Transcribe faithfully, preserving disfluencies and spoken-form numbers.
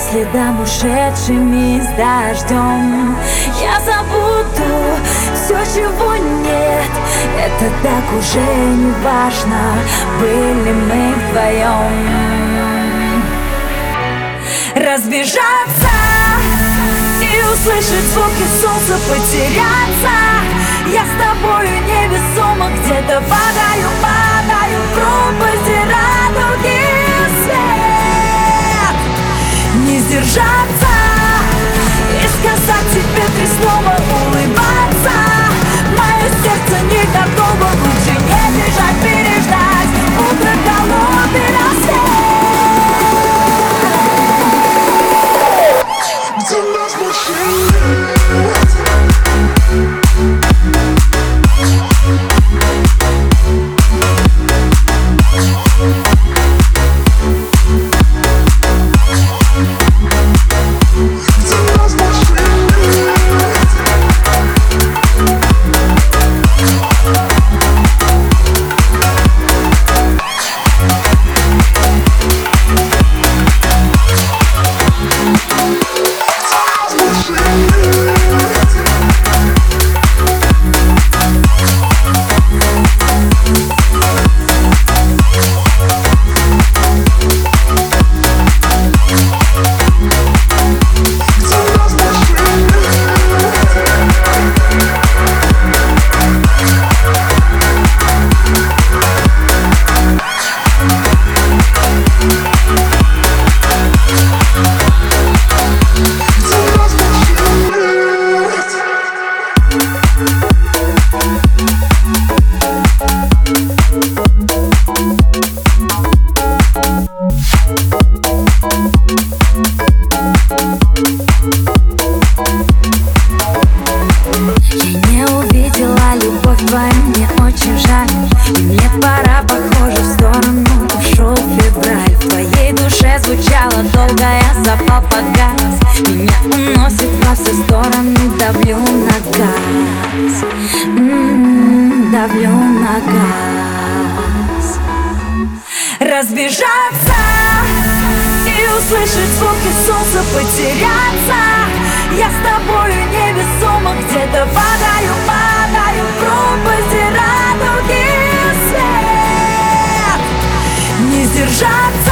следам, ушедшими с дождем. Я забуду все, чего нет. Это так уже не важно, были мы вдвоем. Разбежаться и услышать звуки солнца, потеряться. Я с тобою невесомо где-то падаю, падаю в пропасти радуги свет. Не сдержаться и сказать тебе три слова, улыбаться. Мое сердце не готово, лучше не бежать, переждать утро, голодный рассвет. Где нас больше мне очень жаль, и мне пора, похоже, в сторону. Ушел февраль, в твоей душе звучала долго, я запал погас. Меня уносит во все стороны, давлю на газ, м-м, давлю на газ. Разбежаться и услышать звуки солнца, потеряться. Я с тобою невесомо где-то падаю, падаю в пропасти радуги свет. Не сдержаться